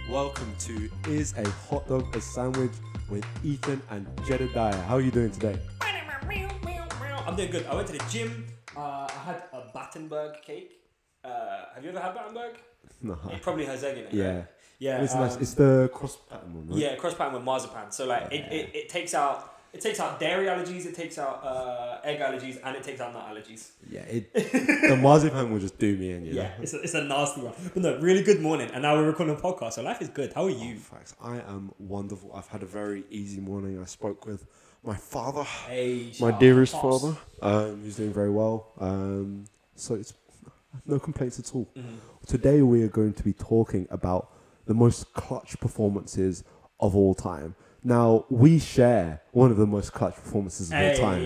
welcome to Is a Hot Dog a Sandwich with Ethan and Jedediah. How are you doing today? I'm doing good. I went to the gym. I had a Battenberg cake. Have you ever had Battenberg? No. It probably has egg in it. Yeah. Right? Yeah. It's nice. It's the cross pattern one, right? Yeah, cross pattern with marzipan. So like it takes out dairy allergies, it takes out egg allergies, and it takes out nut allergies. Yeah. The marzipan will just do me in, you know? Yeah, it's a nasty one. But no, really good morning. And now we're recording a podcast, so life is good. How are you? Facts. I am wonderful. I've had a very easy morning. I spoke with my father, my dearest father. He's doing very well. So it's no complaints at all. Mm-hmm. Today we are going to be talking about the most clutch performances of all time. Now, we share one of the most clutch performances of all time.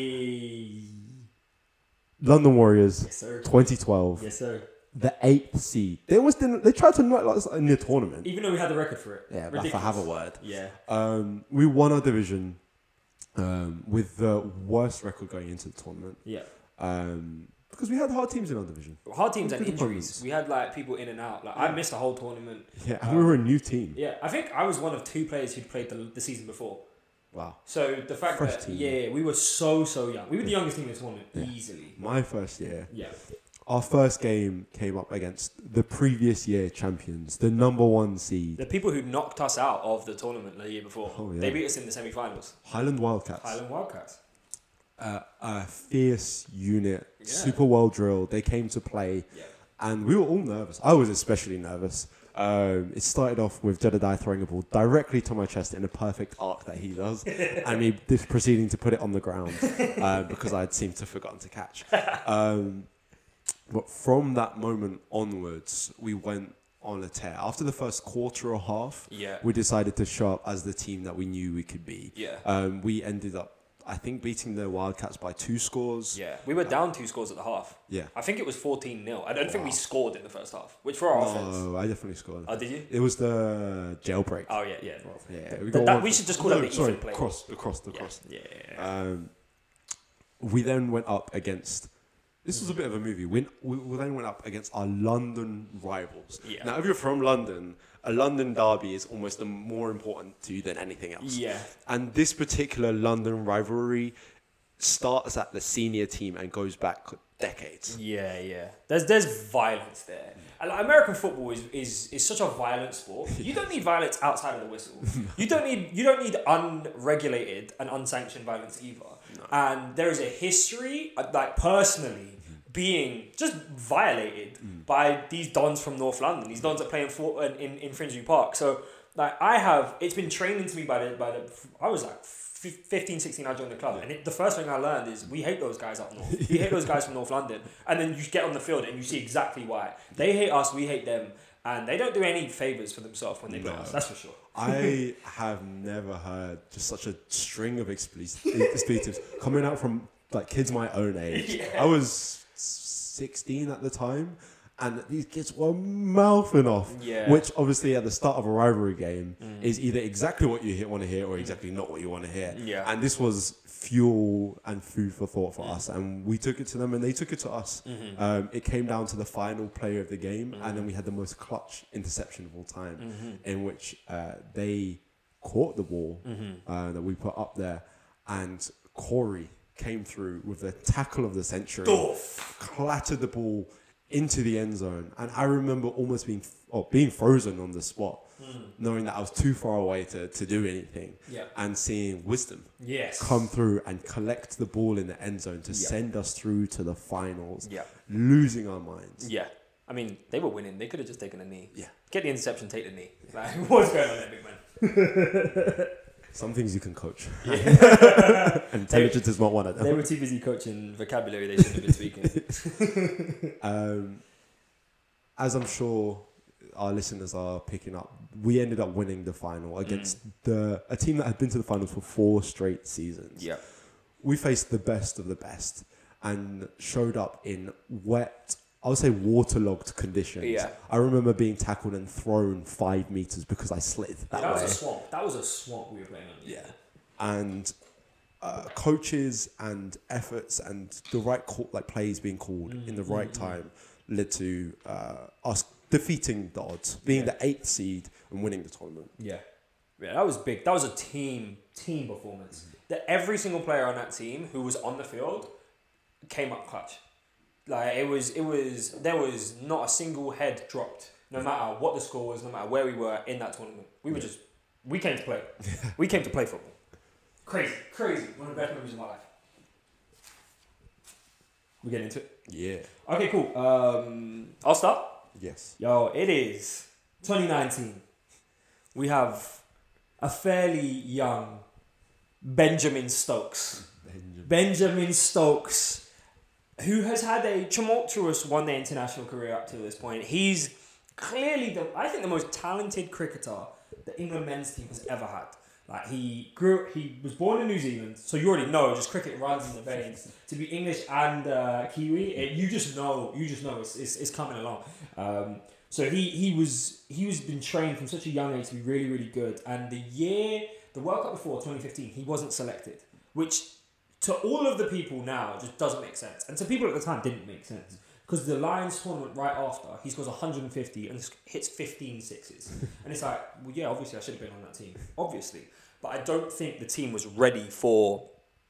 London Warriors, Yes, sir. 2012. Yes, sir. The 8th seed. They almost didn't. They tried to knock us in the tournament. Even though we had the record for it. Yeah, but ridiculous. if I have a word. Yeah. We won our division with the worst record going into the tournament. Yeah. Because we had hard teams in our division. Hard teams and Good injuries. opponents. We had like people in and out. Like I missed the whole tournament. Yeah, and we were a new team. Yeah, I think I was one of two players who'd played the season before. Wow. So the fact Fresh that team. we were so young. We were the youngest team in the tournament easily. My first year. Yeah. Our first game came up against the previous year champions, the number 1 seed, The people who knocked us out of the tournament the year before, Oh, yeah. they beat us in the semi-finals. Highland Wildcats. Highland Wildcats. A fierce unit, Yeah. super well drilled. They came to play, Yeah. and we were all nervous. I was especially nervous. It started off with Jedediah throwing a ball directly to my chest in a perfect arc that he does, and me proceeding to put it on the ground because I had seemed to have forgotten to catch. But from that moment onwards, we went on a tear. After the first quarter or half, Yeah. we decided to show up as the team that we knew we could be. Yeah. We ended up, I think, beating the Wildcats by 2 scores. Yeah. We were down 2 scores at the half. Yeah. I think it was 14-0. I don't think we scored in the first half, which for our offense. Oh, I definitely scored. Oh, did you? It was the jailbreak. Oh, yeah, yeah. Yeah, We should just call that the Ethan play. The cross. Yeah. We then went up against. This was a bit of a movie. We then went up against our London rivals. Yeah. Now, if you're from London, a London derby is almost more important to you than anything else. Yeah. And this particular London rivalry starts at the senior team and goes back decades. Yeah. There's violence there. And like, American football is such a violent sport. You don't need violence outside of the whistle. You don't need unregulated and unsanctioned violence either. No. And there is a history, like personally, being just violated by these dons from North London. These dons that play in Finsbury Park. So like it's been trained into me by the I was like 15, 16, I joined the club. And the first thing I learned is we hate those guys up north. We hate those guys from North London. And then you get on the field and you see exactly why. They hate us, we hate them. And they don't do any favours for themselves when they play us, that's for sure. I have never heard just such a string of expletives coming out from like kids my own age. Yeah. I was 16 at the time, and these kids were mouthing off. Yeah. Which obviously at the start of a rivalry game is either exactly what you want to hear or exactly not what you want to hear. Yeah. And this was fuel and food for thought for us, and we took it to them and they took it to us. It came down to the final player of the game, and then we had the most clutch interception of all time, in which they caught the ball that we put up there, and Corey came through with the tackle of the century, clattered the ball into the end zone, and I remember almost being frozen on the spot, knowing that I was too far away to do anything, and seeing Wisdom come through and collect the ball in the end zone to send us through to the finals, losing our minds. Yeah. I mean, they were winning. They could have just taken a knee. Yeah. Get the interception, take the knee. Like, what's going on there, big man? Some things you can coach. And intelligence is not one of them. They were too busy coaching vocabulary they shouldn't have been speaking. As I'm sure our listeners are picking up, we ended up winning the final against a team that had been to the finals for 4 straight seasons. Yeah. We faced the best of the best and showed up in wet, I would say waterlogged conditions. Yeah. I remember being tackled and thrown 5 meters because I slid that way. was a swamp. That was a swamp we were playing on. Yeah. And coaches and efforts and the right plays being called in the right time led to us defeating the odds, being the 8th seed and winning the tournament. Yeah, that was big. That was a team performance. That every single player on that team who was on the field came up clutch. Like there was not a single head dropped, no matter what the score was, no matter where we were in that tournament. We came to play. We came to play football. Crazy. One of the best memories of my life. We get into it? Yeah. Okay, cool. I'll start. Yes. Yo, it is 2019. We have a fairly young Benjamin Stokes. Benjamin Stokes, who has had a tumultuous one-day international career up to this point. He's clearly, I think, the most talented cricketer the England men's team has ever had. Like he was born in New Zealand, so you already know, just cricket runs in the veins. To be English and Kiwi, you just know it's coming along. So he was been trained from such a young age to be really, really good. And the World Cup before 2015, he wasn't selected, which to all of the people now just doesn't make sense, and to people at the time didn't make sense. Because the Lions tournament right after, he scores 150 and hits 15 sixes. And it's like, well, yeah, obviously I should have been on that team. Obviously. But I don't think the team was ready for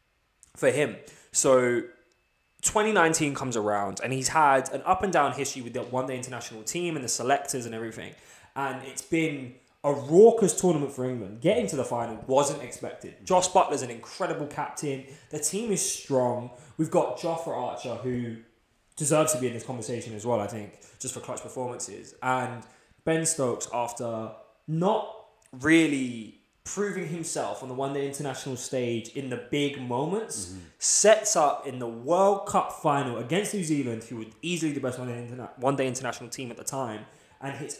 him. So 2019 comes around and he's had an up and down history with the one-day international team and the selectors and everything. And it's been a raucous tournament for England. Getting to the final wasn't expected. Josh Butler's an incredible captain. The team is strong. We've got Jofra Archer, who deserves to be in this conversation as well, I think, just for clutch performances. And Ben Stokes, after not really proving himself on the one-day international stage in the big moments, sets up in the World Cup final against New Zealand, who were easily the best one-day international team at the time, and hits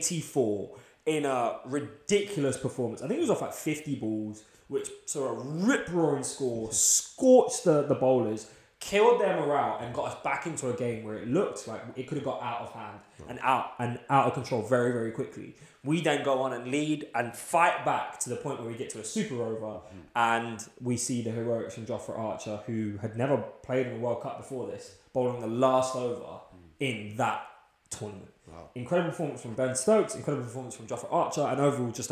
84 in a ridiculous performance. I think it was off like 50 balls, which saw a rip-roaring score, scorched the bowlers, killed their morale, and got us back into a game where it looked like it could have got out of hand and out of control very, very quickly. We then go on and lead and fight back to the point where we get to a super over, and we see the heroics from Jofra Archer, who had never played in the World Cup before this, bowling the last over in that tournament. Wow. Incredible performance from Ben Stokes, incredible performance from Jofra Archer, and overall just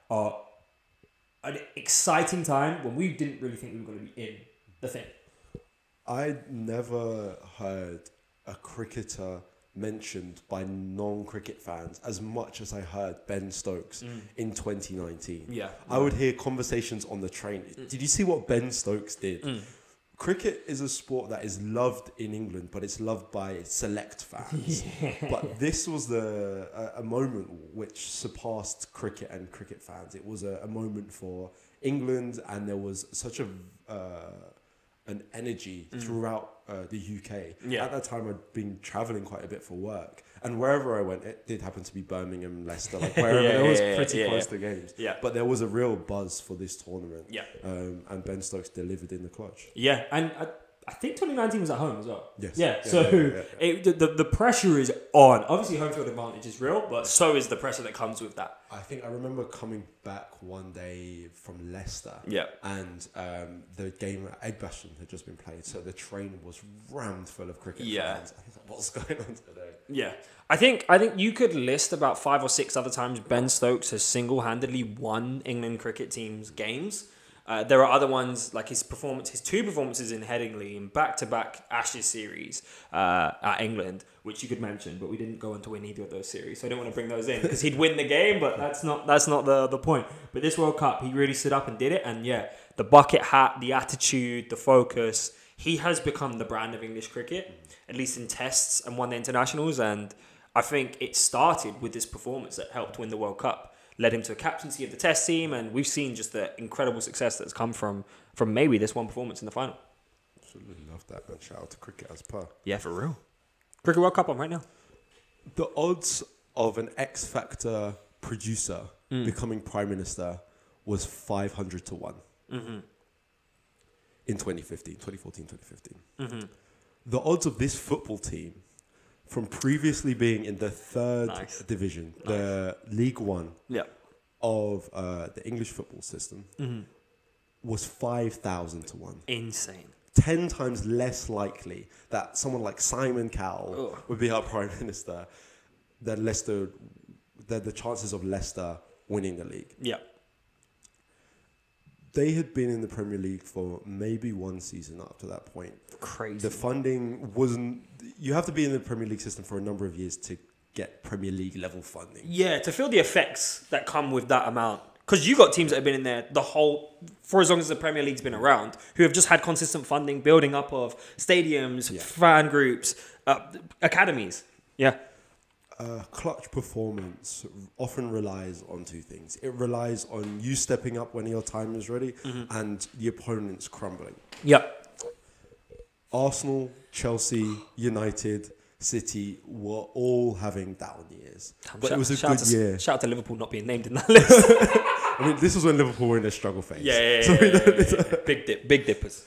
an exciting time when we didn't really think we were going to be in the thing. I'd never heard a cricketer mentioned by non-cricket fans as much as I heard Ben Stokes in 2019. Yeah. I would hear conversations on the train. Did you see what Ben Stokes did? Cricket is a sport that is loved in England, but it's loved by select fans. But this was a moment which surpassed cricket and cricket fans. It was a moment for England, and there was such an energy throughout the UK. Yeah. At that time, I'd been travelling quite a bit for work, and wherever I went, it did happen to be Birmingham, Leicester, like wherever. It was pretty close to games. Yeah. But there was a real buzz for this tournament. Yeah. And Ben Stokes delivered in the clutch. Yeah, and I think 2019 was at home as well. Yes. Yeah. So the pressure is on. Obviously, home field advantage is real, but so is the pressure that comes with that. I remember coming back one day from Leicester. Yeah. And the game at Edgbaston had just been played, so the train was rammed full of cricket fans. I was like, what's going on today? Yeah. I think you could list about 5 or 6 other times Ben Stokes has single-handedly won England cricket team's games. There are other ones like his 2 performances in Headingley in back-to-back Ashes series at England, which you could mention, but we didn't go on to win either of those series, so I don't want to bring those in because he'd win the game, but that's not the point. But this World Cup, he really stood up and did it, and yeah, the bucket hat, the attitude, the focus, he has become the brand of English cricket, at least in tests and one-day internationals, and I think it started with this performance that helped win the World Cup. Led him to a captaincy of the test team, and we've seen just the incredible success that's come from maybe this one performance in the final. Absolutely love that, and shout out to cricket as per. Yeah, for real. Cricket World Cup on right now. The odds of an X Factor producer becoming Prime Minister was 500 to 1 in 2014, 2015. The odds of this football team from previously being in the third division, the League One of the English football system, was 5,000 to 1. Insane. 10 times less likely that someone like Simon Cowell would be our Prime Minister than Leicester the chances of Leicester winning the league. Yeah. They had been in the Premier League for maybe one season up to that point. Crazy. The funding wasn't... You have to be in the Premier League system for a number of years to get Premier League level funding. Yeah, to feel the effects that come with that amount. Because you got teams that have been in there for as long as the Premier League's been around, who have just had consistent funding, building up of stadiums, fan groups, academies. Yeah. Clutch performance often relies on two things. It relies on you stepping up when your time is ready and the opponent's crumbling. Yep. Arsenal, Chelsea, United, City were all having down years. But it was a good year. Shout out to Liverpool not being named in that list. I mean, this was when Liverpool were in their struggle phase. Yeah. Big dippers.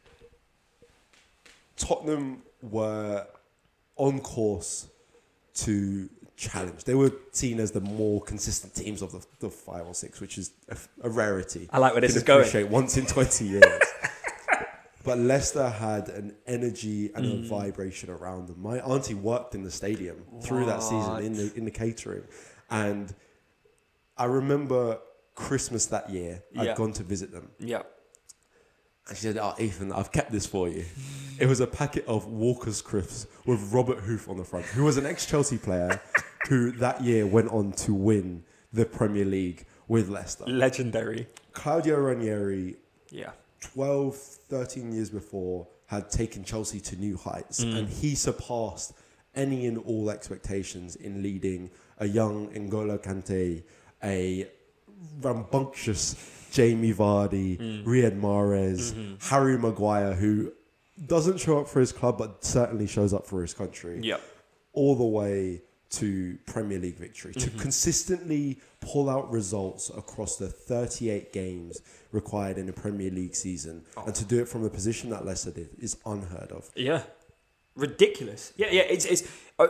Tottenham were on course to challenge. They were seen as the more consistent teams of the 5 or 6, which is a rarity. I like where this is going. Once in 20 years. But Leicester had an energy and a vibration around them. My auntie worked in the stadium through that season in the catering. And I remember Christmas that year, I'd gone to visit them. Yeah. And she said, Ethan, I've kept this for you. It was a packet of Walker's Crisps with Robert Hoof on the front, who was an ex-Chelsea player who that year went on to win the Premier League with Leicester. Legendary. Claudio Ranieri, yeah, 12, 13 years before, had taken Chelsea to new heights. And he surpassed any and all expectations in leading a young N'Golo Kante, a rambunctious Jamie Vardy, Riyad Mahrez, Harry Maguire, who doesn't show up for his club but certainly shows up for his country. Yep. All the way to Premier League victory. To consistently pull out results across the 38 games required in a Premier League season and to do it from the position that Leicester did is unheard of. Yeah. Ridiculous. Yeah, it's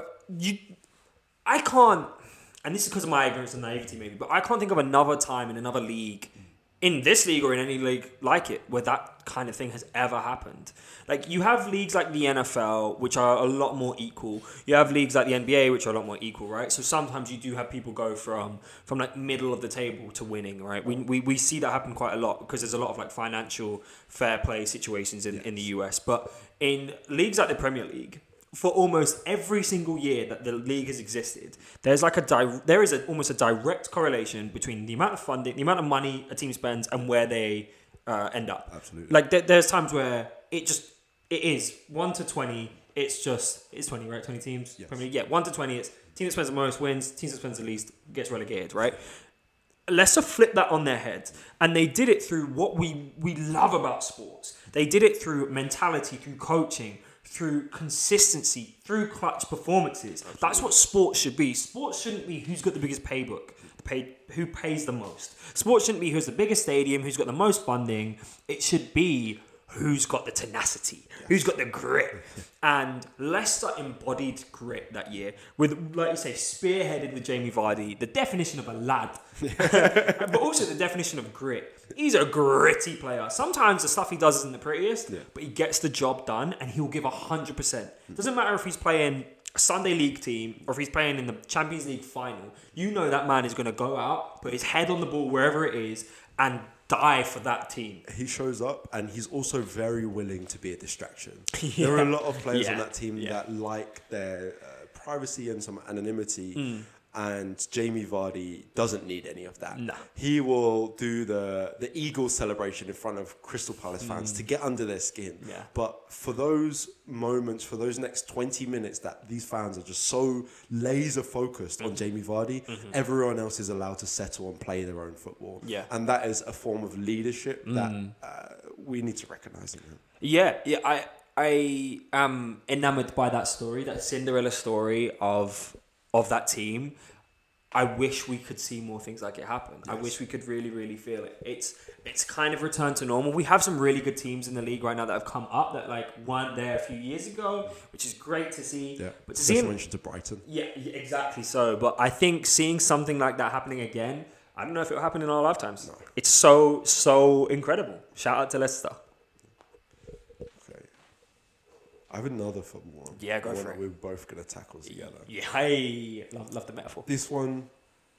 I can't, and this is because of my ignorance and naivety maybe, but I can't think of another time in another league, in this league or in any league like it, where that kind of thing has ever happened. Like, you have leagues like the NFL, which are a lot more equal. You have leagues like the NBA, which are a lot more equal, right? So sometimes you do have people go from like middle of the table to winning, right? We see that happen quite a lot because there's a lot of like financial fair play situations in the US. But in leagues like the Premier League, for almost every single year that the league has existed, there's like almost a direct correlation between the amount of funding, the amount of money a team spends, and where they end up. Absolutely. Like there's times where it is 1 to 20. It's 20, right? 20 teams. Yes. Premier League. Yeah, 1 to 20. It's team that spends the most wins. Team that spends the least gets relegated. Right. Leicester flipped that on their head, and they did it through what we love about sports. They did it through mentality, through coaching, through consistency, through clutch performances. Absolutely. That's what sports should be. Sports shouldn't be who's got the biggest paybook, who pays the most. Sports shouldn't be who's the biggest stadium, who's got the most funding. It should be who's got the tenacity, who's got the grit. And Leicester embodied grit that year with, like you say, spearheaded with Jamie Vardy, the definition of a lad, but also the definition of grit. He's a gritty player. Sometimes the stuff he does isn't the prettiest, but he gets the job done and he'll give 100%. Doesn't matter if he's playing a Sunday League team or if he's playing in the Champions League final. You know that man is going to go out, put his head on the ball wherever it is, and die for that team. He shows up and he's also very willing to be a distraction. There are a lot of players on that team that like their privacy and some anonymity. And Jamie Vardy doesn't need any of that. No. He will do the Eagles celebration in front of Crystal Palace fans to get under their skin. Yeah. But for those moments, for those next 20 minutes that these fans are just so laser focused on Jamie Vardy, everyone else is allowed to settle and play their own football. Yeah. And that is a form of leadership that we need to recognise in him. Yeah. I am enamoured by that story, that Cinderella story of that team. I wish we could see more things like it happen. Yes. I wish we could really, really feel it. It's kind of returned to normal. We have some really good teams in the league right now that have come up that like weren't there a few years ago, which is great to see. Yeah. But to see him, mention to Brighton. Yeah, exactly so. But I think seeing something like that happening again, I don't know if it'll happen in our lifetimes. No. It's so incredible. Shout out to Leicester. I have another football one. Yeah, go for it. We're both going to tackle together. Yeah, I love the metaphor. This one,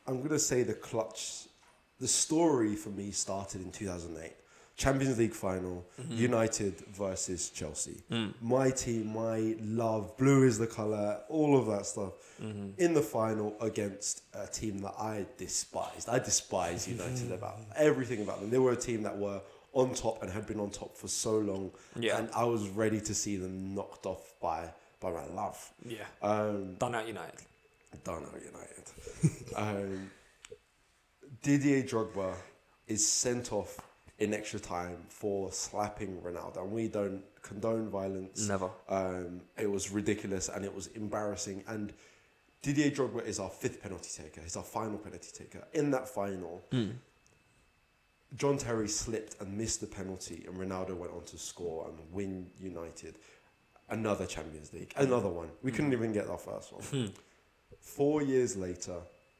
I'm gonna say the story for me started in 2008. Champions League final, United versus Chelsea. My team, my love, blue is the colour, all of that stuff. In the final against a team that I despised. I despise United about everything about them. They were a team that were on top and had been on top for so long. Yeah. And I was ready to see them knocked off by my love. Yeah. Done out United. Didier Drogba is sent off in extra time for slapping Ronaldo, and we don't condone violence. Never. It was ridiculous and it was embarrassing. And Didier Drogba is our 5th penalty taker. He's our final penalty taker. In that final, John Terry slipped and missed the penalty, and Ronaldo went on to score and win United another Champions League, another one. We couldn't even get our first one. 4 years later,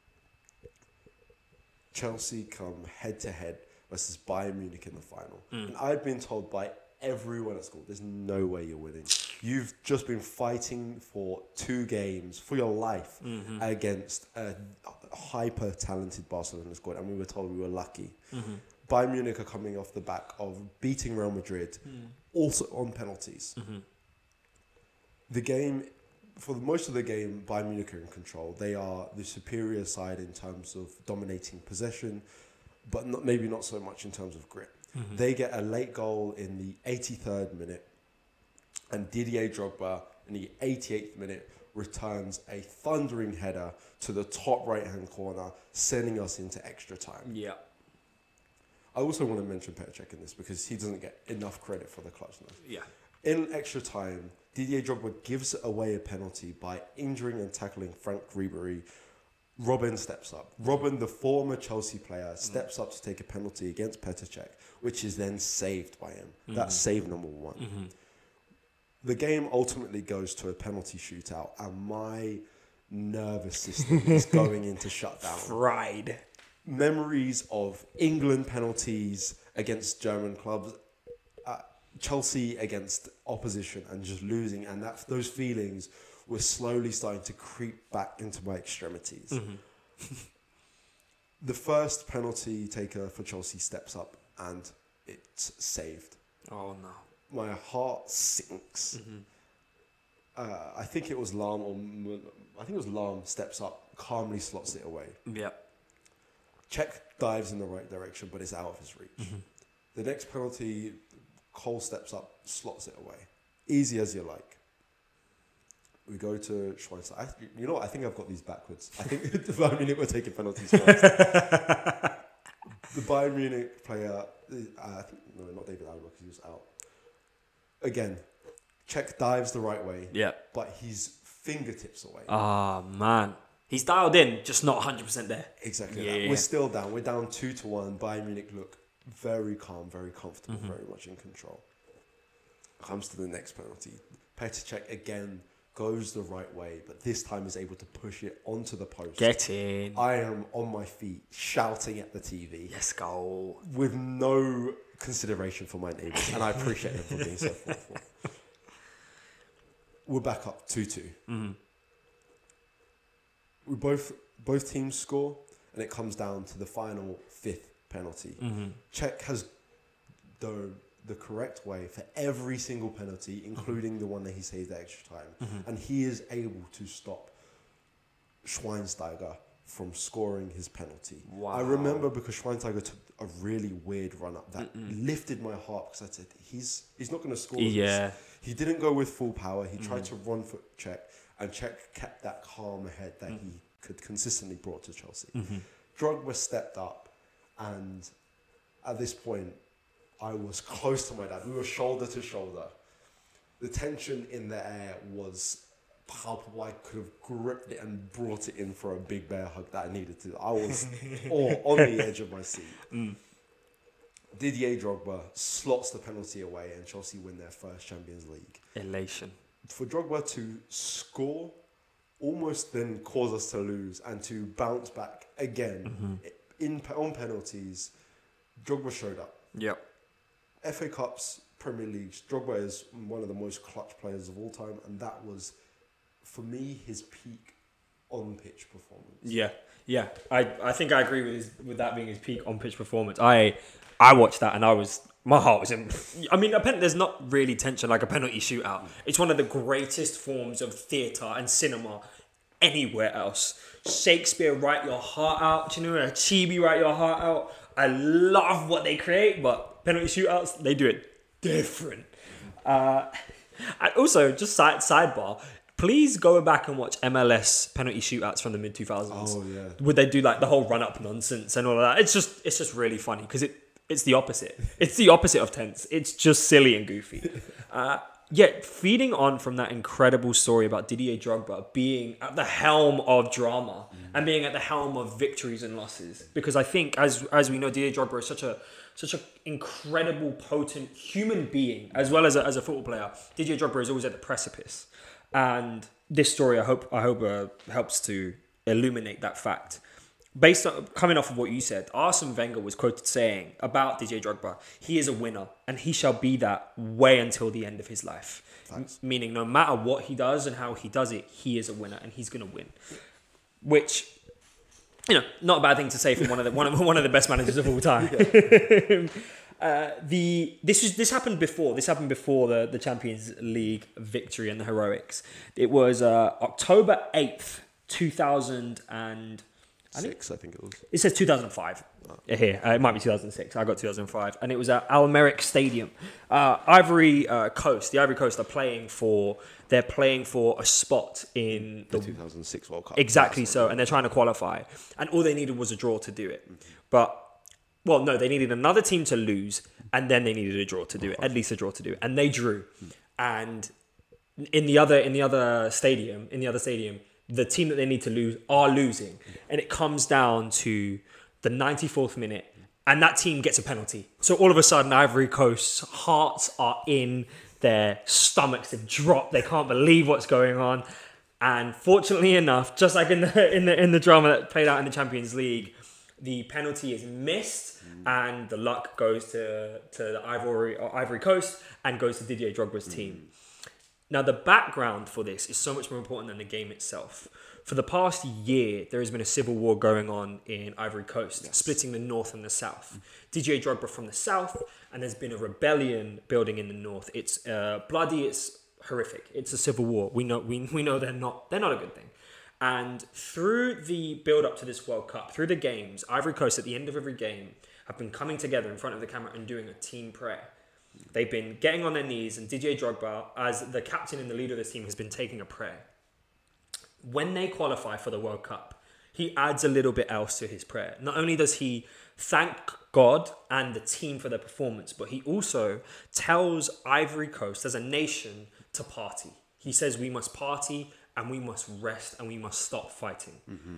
Chelsea come head to head versus Bayern Munich in the final. And I've been told by everyone at school, there's no way you're winning. You've just been fighting for 2 games for your life against a hyper-talented Barcelona squad, and we were told we were lucky. Bayern Munich are coming off the back of beating Real Madrid, also on penalties. The game, for most of the game, Bayern Munich are in control. They are the superior side in terms of dominating possession, but maybe not so much in terms of grit. They get a late goal in the 83rd minute, and Didier Drogba in the 88th minute returns a thundering header to the top right-hand corner, sending us into extra time. Yeah. I also want to mention Petr Cech in this because he doesn't get enough credit for the clutchness. Yeah. In extra time, Didier Drogba gives away a penalty by injuring and tackling Frank Ribery. Robin steps up. Robin, the former Chelsea player, steps up to take a penalty against Petr Cech, which is then saved by him. That's save number 1. The game ultimately goes to a penalty shootout, and my nervous system is going into shutdown. Fried. Memories of England penalties against German clubs, Chelsea against opposition and just losing, and those feelings were slowly starting to creep back into my extremities. The first penalty taker for Chelsea steps up and it's saved. Oh no. My heart sinks. I think it was Lahm steps up, calmly slots it away. Yep. Cech dives in the right direction, but it's out of his reach. The next penalty, Cole steps up, slots it away. Easy as you like. We go to Schweinsteiger. You know what? I think I've got these backwards. I think the Bayern Munich were taking penalties first. The Bayern Munich player, not David Alaba because he was out. Again, Cech dives the right way. Yeah. But he's fingertips away. Ah, man. He's dialed in, just not 100% there. Exactly. Yeah. We're still down. We're down 2-1. Bayern Munich look very calm, very comfortable, very much in control. Comes to the next penalty. Petr Cech again goes the right way, but this time is able to push it onto the post. Get in. I am on my feet, shouting at the TV. Let's go. With no consideration for my neighbours, and I appreciate them for being so thoughtful. We're back up 2-2. We both teams score, and it comes down to the final 5th penalty. Cech has the correct way for every single penalty, including the one that he saved at extra time. And he is able to stop Schweinsteiger from scoring his penalty. Wow. I remember because Schweinsteiger took a really weird run up that lifted my heart because I said, he's not going to score. Yeah. He didn't go with full power. He tried to run for Cech, and Cech kept that calm head that he could consistently brought to Chelsea. Drogba stepped up, and at this point, I was close to my dad. We were shoulder to shoulder. The tension in the air was palpable. I could have gripped it and brought it in for a big bear hug that I needed to. I was on the edge of my seat. Didier Drogba slots the penalty away, and Chelsea win their first Champions League. Elation. For Drogba to score almost then caused us to lose, and to bounce back again on penalties, Drogba showed up. Yep. FA Cups, Premier Leagues, Drogba is one of the most clutch players of all time, and that was, for me, his peak on-pitch performance. Yeah. Yeah, I think I agree with that being his peak on pitch performance. I watched that and my heart was in. I mean, there's not really tension like a penalty shootout. It's one of the greatest forms of theatre and cinema anywhere else. Shakespeare, write your heart out. Do you know, Chibi, write your heart out. I love what they create, but penalty shootouts, they do it different. And also, just sidebar, please go back and watch MLS penalty shootouts from the mid 2000s. Oh yeah. Would they do like the whole run up nonsense and all of that? It's just really funny because it's the opposite. It's the opposite of tense. It's just silly and goofy. Yet feeding on from that incredible story about Didier Drogba being at the helm of drama and being at the helm of victories and losses, because I think as we know, Didier Drogba is such an incredible, potent human being as well as a football player. Didier Drogba is always at the precipice, and this story I hope helps to illuminate that fact. Based on coming off of what you said, Arsene Wenger was quoted saying about Didier Drogba, he is a winner and he shall be that way until the end of his life. Meaning no matter what he does and how he does it, he is a winner and he's going to win. Which, not a bad thing to say from one of the best managers of all time. This happened before. This happened before the Champions League victory and the heroics. It was October 8th, 2000 and... I think it was. It says 2005 here. It might be 2006. I got 2005. And it was at Al Merrikh Stadium. Ivory Coast. The Ivory Coast are playing for a spot in the 2006 World Cup. Exactly so. And they're trying to qualify. And all they needed was a draw to do it. They needed another team to lose. And then they needed a draw to do it. At least a draw to do it. And they drew. And in the other stadium, the team that they need to lose are losing. And it comes down to the 94th minute and that team gets a penalty. So all of a sudden, Ivory Coast's hearts are in their stomachs. They've dropped. They can't believe what's going on. And fortunately enough, just like in the drama that played out in the Champions League, the penalty is missed and the luck goes to the Ivory Coast and goes to Didier Drogba's team. Now, the background for this is so much more important than the game itself. For the past year, there has been a civil war going on in Ivory Coast, splitting the north and the south. Didier Drogba from the south, and there's been a rebellion building in the north. It's bloody, it's horrific. It's a civil war. We know they're not a good thing. And through the build-up to this World Cup, through the games, Ivory Coast, at the end of every game, have been coming together in front of the camera and doing a team prayer. They've been getting on their knees, and Didier Drogba, as the captain and the leader of this team, has been taking a prayer. When they qualify for the World Cup, he adds a little bit else to his prayer. Not only does he thank God and the team for their performance, but he also tells Ivory Coast as a nation to party. He says we must party and we must rest and we must stop fighting.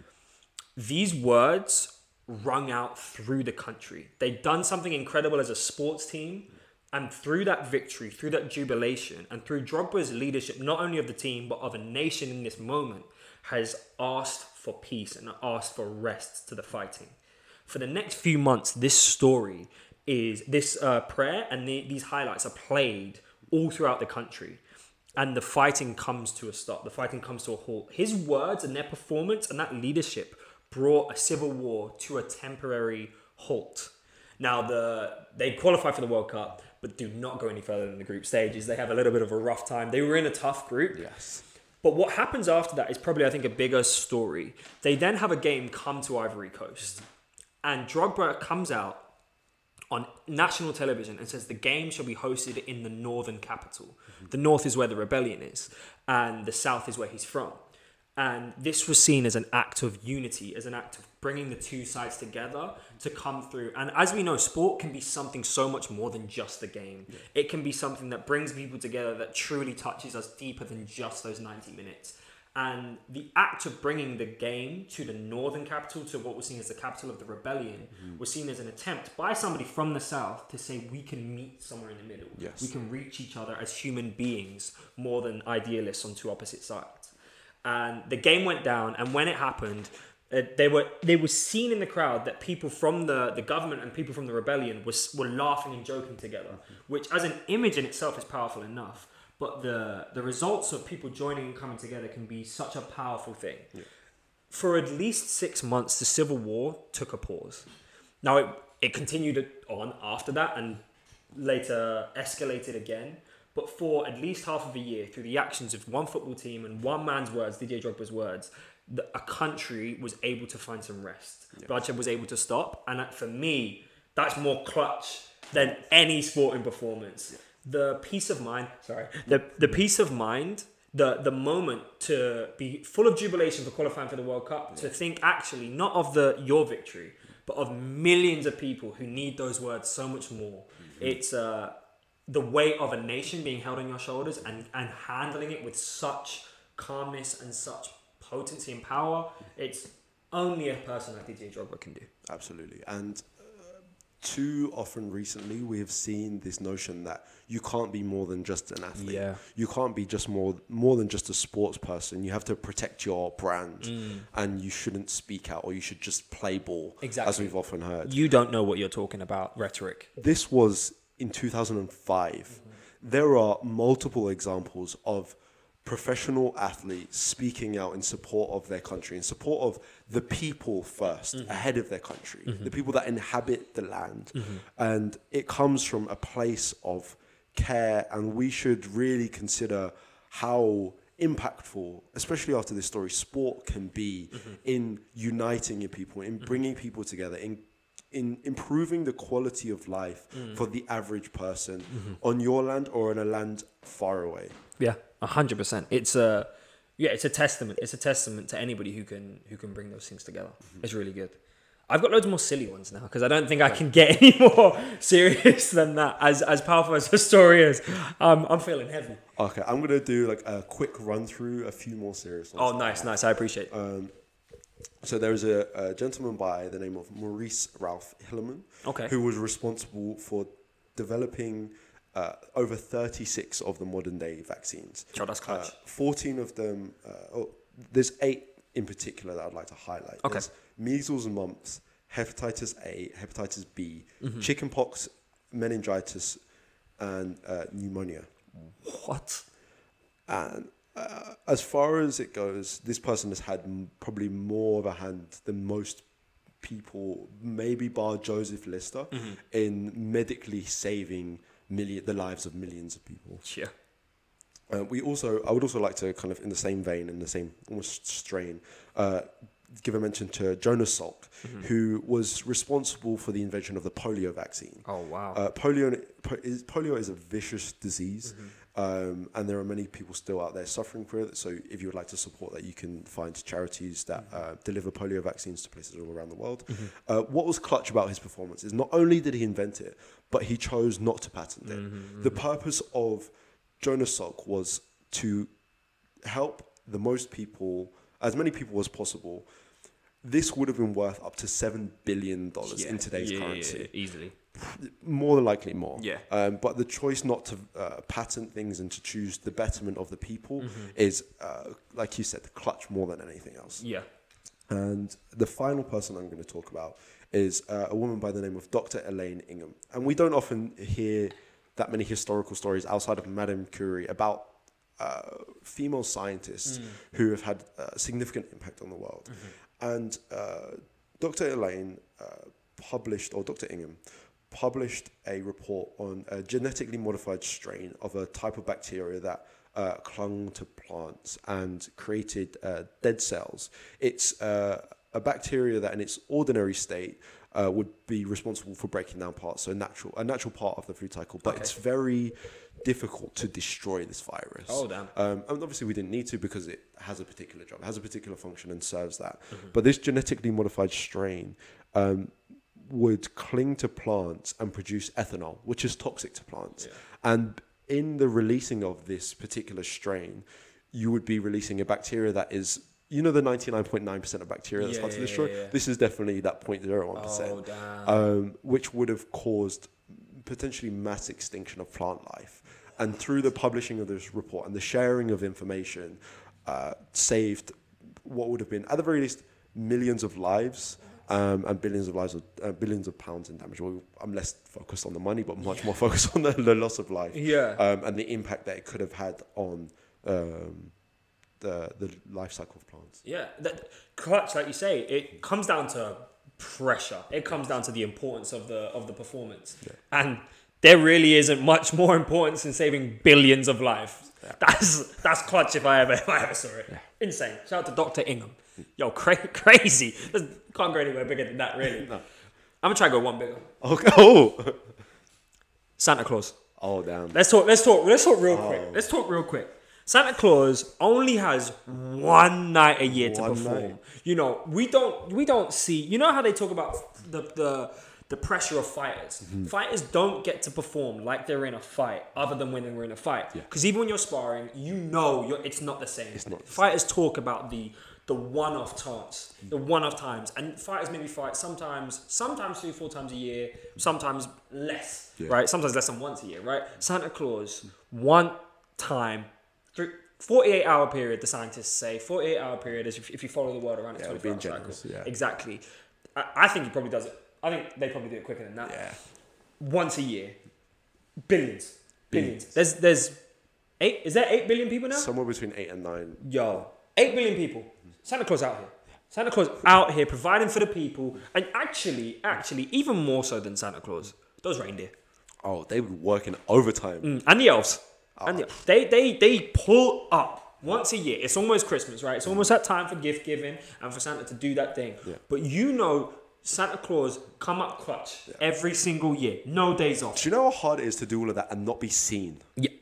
These words rung out through the country. They'd done something incredible as a sports team. And through that victory, through that jubilation, and through Drogba's leadership, not only of the team, but of a nation in this moment, has asked for peace and asked for rest to the fighting. For the next few months, this story is, this prayer and these highlights are played all throughout the country. And the fighting comes to a stop. The fighting comes to a halt. His words and their performance and that leadership brought a civil war to a temporary halt. Now, they qualify for the World Cup, but do not go any further than the group stages. They have a little bit of a rough time. They were in a tough group. Yes. But what happens after that is probably, I think, a bigger story. They then have a game come to Ivory Coast. And Drogba comes out on national television and says the game shall be hosted in the northern capital. The north is where the rebellion is. And the south is where he's from. And this was seen as an act of unity, as an act of bringing the two sides together to come through. And as we know, sport can be something so much more than just the game. Yeah. It can be something that brings people together, that truly touches us deeper than just those 90 minutes. And the act of bringing the game to the northern capital, to what was seen as the capital of the rebellion, was seen as an attempt by somebody from the south to say we can meet somewhere in the middle. Yes. We can reach each other as human beings more than idealists on two opposite sides. And the game went down, and when it happened, they were seen in the crowd that people from the government and people from the rebellion were laughing and joking together, which as an image in itself is powerful enough. But the results of people joining and coming together can be such a powerful thing. Yeah. for at least 6 months, the civil war took a pause. Now, it continued on after that and later escalated again. But for at least half of a year, through the actions of one football team and one man's words, Didier Drogba's words, a country was able to find some rest. Yeah. Bloodshed was able to stop. And for me, that's more clutch than any sporting performance. Yeah. The peace of mind, the peace of mind, the moment to be full of jubilation for qualifying for the World Cup, to think actually not of your victory, but of millions of people who need those words so much more. Mm-hmm. It's the weight of a nation being held on your shoulders and handling it with such calmness and such potency and power. It's only a person like Didier Drogba can do. Absolutely. And too often recently, we have seen this notion that you can't be more than just an athlete. Yeah. You can't be just more than just a sports person. You have to protect your brand and you shouldn't speak out, or you should just play ball, as we've often heard. You don't know what you're talking about, rhetoric. This was in 2005. Mm-hmm. There are multiple examples of professional athletes speaking out in support of their country, in support of the people first, ahead of their country, the people that inhabit the land. And it comes from a place of care, and we should really consider how impactful, especially after this story, sport can be in uniting your people, in bringing people together, in improving the quality of life for the average person on your land or in a land far away. Yeah, 100%. It's a testament. It's a testament to anybody who can bring those things together. It's really good. I've got loads more silly ones now because I don't think I can get any more serious than that. As powerful as the story is, I'm feeling heavy. Okay, I'm gonna do like a quick run through a few more serious ones. Oh, nice. I appreciate it. So there was a gentleman by the name of Maurice Ralph Hilleman, who was responsible for developing over 36 of the modern day vaccines. Oh, that's clutch. 14 of them, there's 8 in particular that I'd like to highlight. Okay. There's measles and mumps, hepatitis A, hepatitis B, chickenpox, meningitis, and pneumonia. What? And as far as it goes, this person has had probably more of a hand than most people, maybe bar Joseph Lister, in medically saving the lives of millions of people. Yeah. I would also like to kind of, in the same vein, in the same almost strain, give a mention to Jonas Salk, who was responsible for the invention of the polio vaccine. Oh, wow. Polio is a vicious disease, and there are many people still out there suffering from it. So if you would like to support that, you can find charities that deliver polio vaccines to places all around the world. What was clutch about his performance is not only did he invent it, but he chose not to patent it. The purpose of Jonas Salk was to help as many people as possible. This would have been worth up to $7 billion in today's currency. Yeah, easily. More than likely more. Yeah. But the choice not to patent things and to choose the betterment of the people is, like you said, the clutch more than anything else. Yeah. And the final person I'm going to talk about is a woman by the name of Dr. Elaine Ingham. And we don't often hear that many historical stories outside of Madame Curie about female scientists who have had a significant impact on the world. And Dr. Elaine Dr. Ingham published a report on a genetically modified strain of a type of bacteria that clung to plants and created dead cells. It's a bacteria that in its ordinary state would be responsible for breaking down parts, so a natural part of the food cycle, but it's very difficult to destroy this virus. Oh, damn. And obviously we didn't need to because it has a particular job, it has a particular function and serves that. But this genetically modified strain would cling to plants and produce ethanol, which is toxic to plants. Yeah. And in the releasing of this particular strain, you would be releasing a bacteria that is, the 99.9% of bacteria that's hard to destroy? Yeah. This is definitely that 0.01%. Oh, damn. Which would have caused potentially mass extinction of plant life. And through the publishing of this report and the sharing of information, saved what would have been, at the very least, millions of lives and billions of pounds in damage. Well, I'm less focused on the money, but much more focused on the loss of life. Yeah. And the impact that it could have had on the life cycle of plants. Yeah, that clutch, like you say, it comes down to pressure. It comes down to the importance of the performance, and there really isn't much more importance in saving billions of lives. Yeah. That's clutch if I ever saw it. Yeah. Insane. Shout out to Dr. Ingham. Yo, crazy. Can't go anywhere bigger than that, really. No. I'm gonna try to go one bigger. Okay. Oh. Santa Claus. Oh damn. Let's talk real quick. Let's talk real quick. Santa Claus only has one night a year to perform. Night. You know, we don't see. You know how they talk about the pressure of fighters. Mm-hmm. Fighters don't get to perform like they're in a fight, other than when they're in a fight. Because even when you're sparring, you know it's not the same. It's not. Fighters talk about the one-off chance, the one-off times, and fighters maybe fight sometimes 3-4 times a year, sometimes less, right? Sometimes less than once a year, right? Santa Claus, one time, 48-hour period. The scientists say 48-hour period is if you follow the world around its 24-hour cycle. Yeah. Exactly. I think he probably does it. I think they probably do it quicker than that. Yeah. Once a year, billions. There's 8. Is there 8 billion people now? Somewhere between 8 and 9. Yo, 8 billion people. Santa Claus out here. Santa Claus out here providing for the people, and actually, even more so than Santa Claus, those reindeer. Oh, they would work in overtime. And the elves. Oh. And they pull up once a year. It's almost Christmas, right? It's almost that time for gift giving and for Santa to do that thing. Yeah. But you know, Santa Claus come up clutch every single year. No days off. Do you know how hard it is to do all of that and not be seen? Yeah,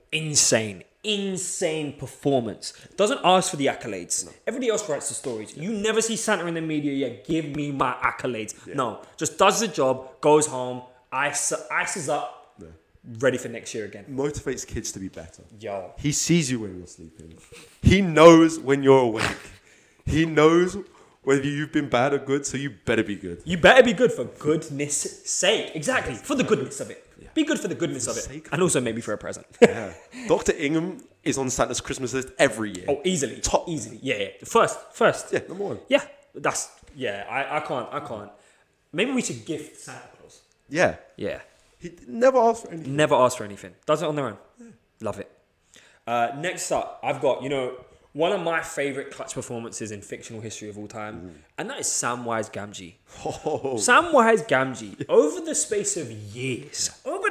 insane performance. Doesn't ask for the accolades. No. Everybody else writes the stories. You never see Santa in the media yet. Give me my accolades. Yeah. No, just does the job, goes home, ices up, ready for next year again. Motivates kids to be better. Yo, he sees you when you're sleeping. He knows when you're awake. He knows whether you've been bad or good, so you better be good. You better be good for goodness sake. Exactly, for the goodness of it. Yeah. Be good for the goodness of it. And also maybe for a present. Yeah. Dr. Ingham is on Santa's Christmas list every year. Oh, easily. Easily. Yeah. First. Yeah, number 1. Yeah. I can't. Maybe we should gift Santa Claus. Yeah. Yeah. He never asks for anything. Never asks for anything. Does it on their own. Yeah. Love it. Next up, I've got, one of my favourite clutch performances in fictional history of all time, and that is Samwise Gamgee. Oh. Samwise Gamgee, over the space of years,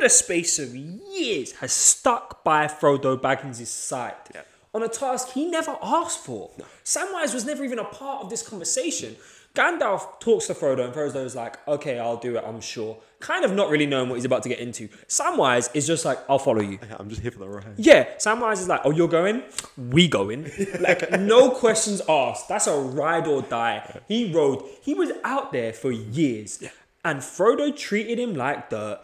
has stuck by Frodo Baggins' side on a task he never asked for. No. Samwise was never even a part of this conversation. Gandalf talks to Frodo, and Frodo's like, okay, I'll do it, I'm sure. Kind of not really knowing what he's about to get into. Samwise is just like, I'll follow you. Yeah, I'm just here for the ride. Yeah, Samwise is like, oh, you're going? We going. Like, no questions asked. That's a ride or die. He was out there for years. Yeah. And Frodo treated him like dirt.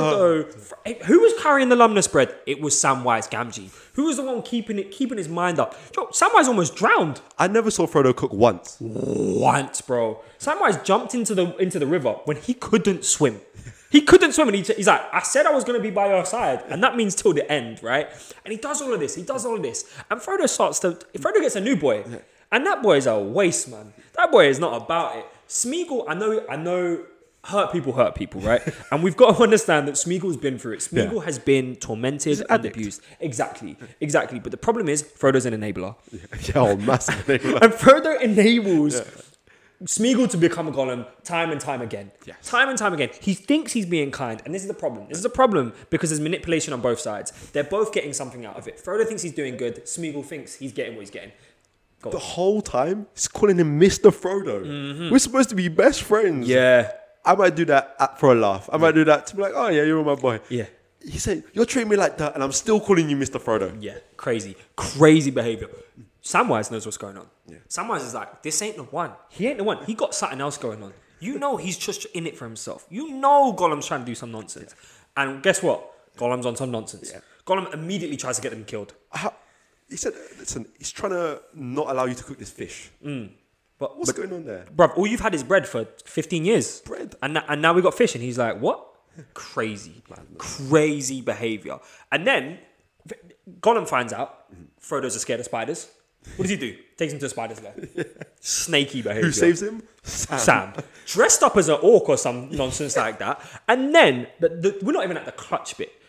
Who was carrying the luminous bread? It was Samwise Gamgee. Who was the one keeping his mind up? Yo, Samwise almost drowned. I never saw Frodo cook once. Once, bro. Samwise jumped into the river when he couldn't swim. He couldn't swim, and he's like, I said I was going to be by your side, and that means till the end, right? And he does all of this. And Frodo gets a new boy, and that boy is a waste, man. That boy is not about it. Smeagol, I know. Hurt people, right? And we've got to understand that Smeagol's been through it. Smeagol has been tormented and abused. Exactly. But the problem is, Frodo's an enabler. Yeah, massive enabler. And Frodo enables Smeagol to become a Gollum time and time again. Yes. Time and time again. He thinks he's being kind, and this is the problem. This is a problem because there's manipulation on both sides. They're both getting something out of it. Frodo thinks he's doing good. Smeagol thinks he's getting what he's getting. The whole time, he's calling him Mr. Frodo. Mm-hmm. We're supposed to be best friends. Yeah. I might do that for a laugh. I might do that to be like, oh yeah, you're my boy. Yeah. He said, you're treating me like that, and I'm still calling you Mr. Frodo. Yeah, crazy behavior. Samwise knows what's going on. Yeah. Samwise is like, this ain't the one. He ain't the one. He got something else going on. You know he's just in it for himself. You know Gollum's trying to do some nonsense. Yeah. And guess what? Gollum's on some nonsense. Yeah. Gollum immediately tries to get them killed. He said, listen, he's trying to not allow you to cook this fish. But what's going on there? Bruv, all you've had is bread for 15 years. Bread. And now we got fish. And he's like, what? Crazy. Crazy behavior. And then Gollum finds out Frodo's scared of spiders. What does he do? Takes him to a spider's lair. Snaky behavior. Who saves him? Sam. Dressed up as an orc or some nonsense like that. And then, we're not even at the clutch bit.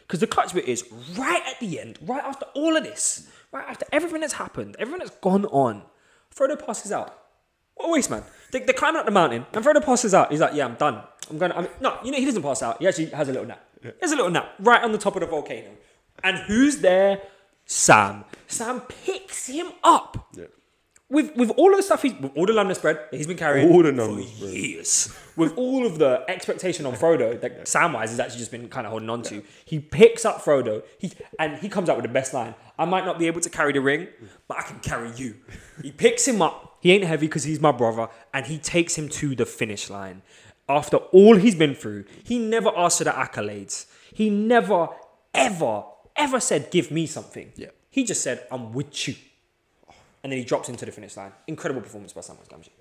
Because the clutch bit is right at the end, right after all of this, right after everything that's happened, everything that's gone on. Frodo passes out. What a waste, man. They're climbing up the mountain, and Frodo passes out. He's like, yeah, I'm done. No, he doesn't pass out. He actually has a little nap. Yeah. He has a little nap right on the top of the volcano. And who's there? Sam. Sam picks him up. Yeah. With all of the stuff, with all the London spread he's been carrying for years, with all of the expectation on Frodo that Samwise has actually just been kind of holding on to, he picks up Frodo, he comes out with the best line. I might not be able to carry the ring, but I can carry you. He picks him up. He ain't heavy because he's my brother, and he takes him to the finish line. After all he's been through, he never asked for the accolades. He never, ever, ever said, give me something. Yeah. He just said, I'm with you. And then he drops into the finish line. Incredible performance by Samwise Gamgee.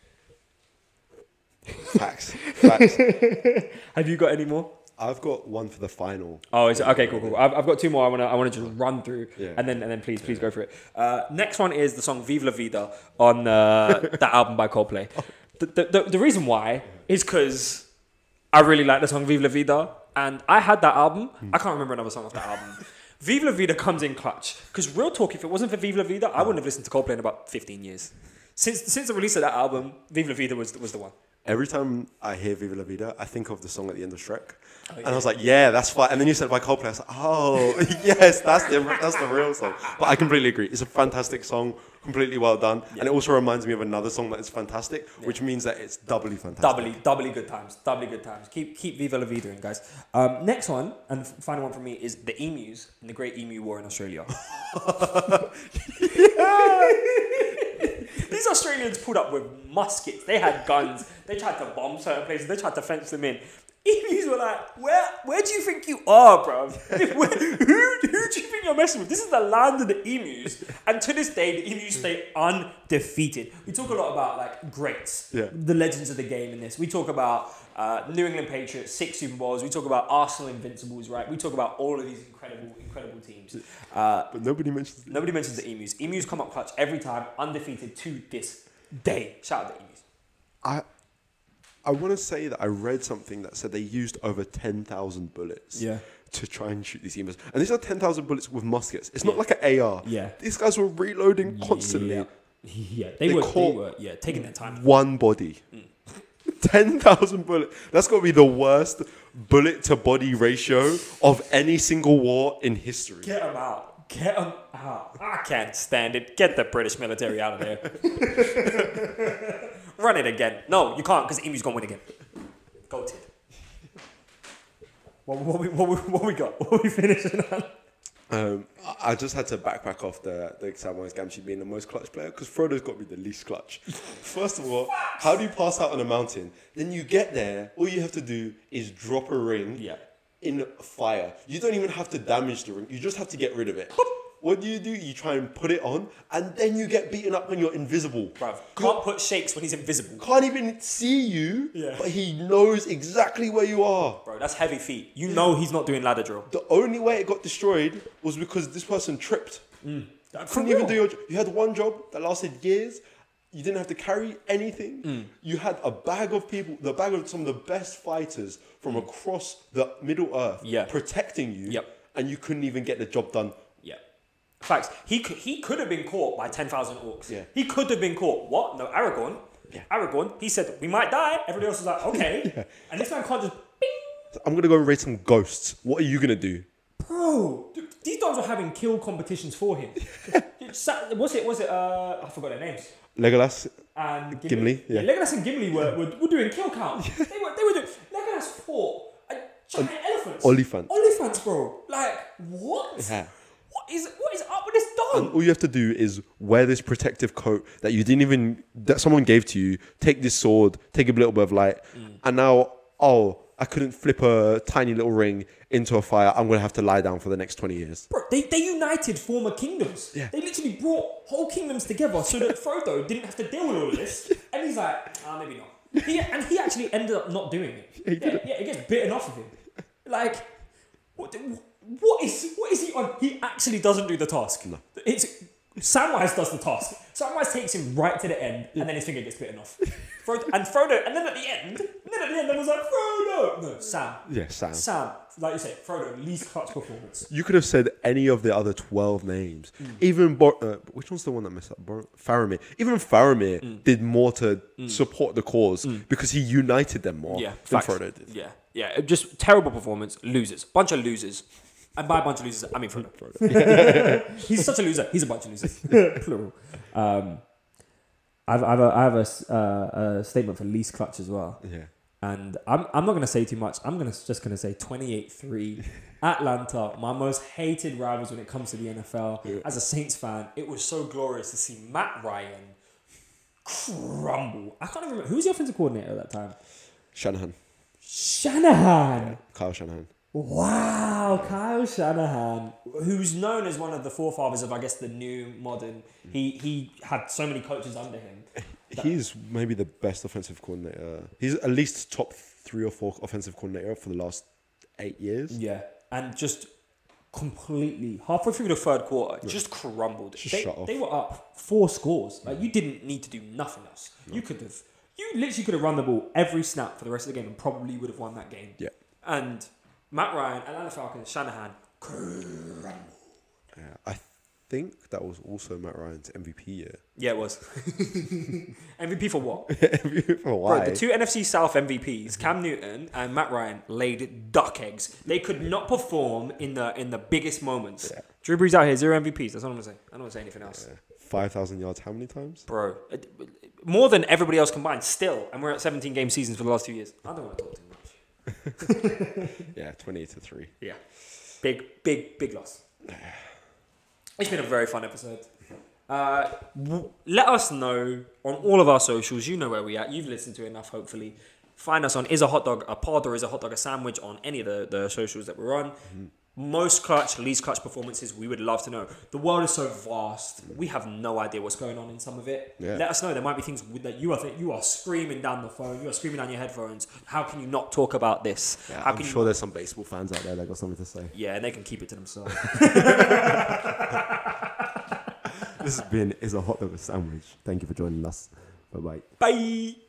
Facts. Have you got any more? I've got one for the final. Oh, is it? Okay, cool. I've got two more. I want to just run through, and then please go for it. Next one is the song "Vive la Vida" on that album by Coldplay. The reason why is because I really like the song "Vive la Vida," and I had that album. I can't remember another song off that album. Vive la Vida comes in clutch. Because real talk, if it wasn't for Vive la Vida, I wouldn't have listened to Coldplay in about 15 years. Since the release of that album, Vive la Vida was the one. Every time I hear Vive la Vida, I think of the song at the end of Shrek. Oh, yeah. And I was like, yeah, that's fine. And then you said by Coldplay, I was like, oh, yes, that's the real song. But I completely agree. It's a fantastic song, completely well done. Yeah. And it also reminds me of another song that is fantastic, which means that it's doubly fantastic. Doubly good times. Keep Vive la Vida in, guys. Next one, and final one for me, is the Emus and the Great Emu War in Australia. These Australians pulled up with muskets. They had guns. They tried to bomb certain places. They tried to fence them in. Emus were like, where do you think you are, bro? Who do you think you're messing with? This is the land of the emus. And to this day, the emus stay undefeated. We talk a lot about like greats, the legends of the game in this. We talk about New England Patriots, 6 Super Bowls. We talk about Arsenal Invincibles, right? We talk about all of these incredible teams. But nobody mentions the emus. Emus come up clutch every time, undefeated to this day. Shout out the emus. I want to say that I read something that said they used over 10,000 bullets to try and shoot these emus. And these are 10,000 bullets with muskets. It's not like an AR. Yeah. These guys were reloading constantly. Yeah, they were taking their time. One body. 10,000 bullets. That's got to be the worst bullet to body ratio of any single war in history. Get them out. I can't stand it. Get the British military out of there. Run it again. No, you can't, because Emu's going to win again. Goated. What we got? What are we finishing on? I just had to backpack off the Samwise Gamgee being the most clutch player, because Frodo's got to be the least clutch. First of all, how do you pass out on a mountain? Then you get there, all you have to do is drop a ring in fire. You don't even have to damage the ring. You just have to get rid of it. What do? You try and put it on, and then you get beaten up when you're invisible. Bruv, can't put shakes when he's invisible. Can't even see you, but he knows exactly where you are. Bro, that's heavy feet. You know he's not doing ladder drill. The only way it got destroyed was because this person tripped. Couldn't even do your job. You had one job that lasted years. You didn't have to carry anything. You had a bag of people, the bag of some of the best fighters from across the Middle Earth protecting you, and you couldn't even get the job done. Facts. He could have been caught by 10,000 orcs. Yeah. He could have been caught. What? No, Aragorn. Yeah. Aragorn. He said, we might die. Everybody else was like, okay. And this man can't just bing. I'm going to go and raid some ghosts. What are you going to do? Bro, dude, these dogs were having kill competitions for him. Was it, I forgot their names. Legolas and Gimli. Yeah, Legolas and Gimli were doing kill count. They were doing, Legolas fought a giant elephant. Oliphants, bro. Like, what? Yeah. What is up with this dog? And all you have to do is wear this protective coat that someone gave to you. Take this sword, take a little bit of light, and now, I couldn't flip a tiny little ring into a fire. I'm gonna have to lie down for the next 20 years. Bro, they united former kingdoms. Yeah. They literally brought whole kingdoms together so that Frodo didn't have to deal with all of this. And he's like, maybe not. He actually ended up not doing it. It gets bitten off of him. Like, what is he on? He actually doesn't do the task. No. Samwise does the task. Samwise takes him right to the end, and then his finger gets bitten off. Frodo, and then at the end, I was like, Frodo! No, Sam. Yeah, Sam. Sam, like you say, Frodo, least clutch performance. You could have said any of the other 12 names. Even which one's the one that messed up? Faramir. Even Faramir did more to support the cause because he united them more than Frodo did. Yeah. Just terrible performance. Losers. Bunch of losers. And by a bunch of losers, I mean Frodo. He's such a loser. He's a bunch of losers. Plural. I have a statement for least clutch as well. Yeah. And I'm not going to say too much. I'm just going to say 28-3. Atlanta, my most hated rivals when it comes to the NFL. Yeah. As a Saints fan, it was so glorious to see Matt Ryan crumble. I can't even remember. Who was the offensive coordinator at that time? Shanahan. Yeah. Kyle Shanahan. Wow, Kyle Shanahan, who's known as one of the forefathers of, I guess, the new modern. He had so many coaches under him. He's maybe the best offensive coordinator. He's at least top 3 or 4 offensive coordinator for the last 8 years. Yeah, and just completely halfway through the third quarter, just crumbled. They were up 4 scores. Like, you didn't need to do nothing else. No. You literally could have run the ball every snap for the rest of the game and probably would have won that game. Yeah, and Matt Ryan, Atlanta Falcons, Shanahan, crumble. Yeah, I think that was also Matt Ryan's MVP year. Yeah, it was. MVP for what? MVP for why? Bro, the 2 NFC South MVPs, Cam Newton and Matt Ryan, laid duck eggs. They could not perform in the biggest moments. Yeah. Drew Brees out here, 0 MVPs. That's all I'm going to say. I don't want to say anything else. Yeah. 5,000 yards how many times? Bro, more than everybody else combined still. And we're at 17-game seasons for the last 2 years. I don't want to talk too much. Yeah, 28-3. Yeah. Big loss. It's been a very fun episode. Let us know on all of our socials. You know where we at. You've listened to enough, hopefully. Find us on Is a Hot Dog a Pod or Is a Hot Dog a Sandwich on any of the socials that we're on. Mm-hmm. Most clutch, least clutch performances, we would love to know. The world is so vast. We have no idea what's going on in some of it. Yeah. Let us know. There might be things that you are screaming down the phone. You are screaming down your headphones. How can you not talk about this? Yeah, I'm sure there's some baseball fans out there that got something to say. Yeah, and they can keep it to themselves. This has been Is a Hot Dog a Sandwich. Thank you for joining us. Bye-bye. Bye.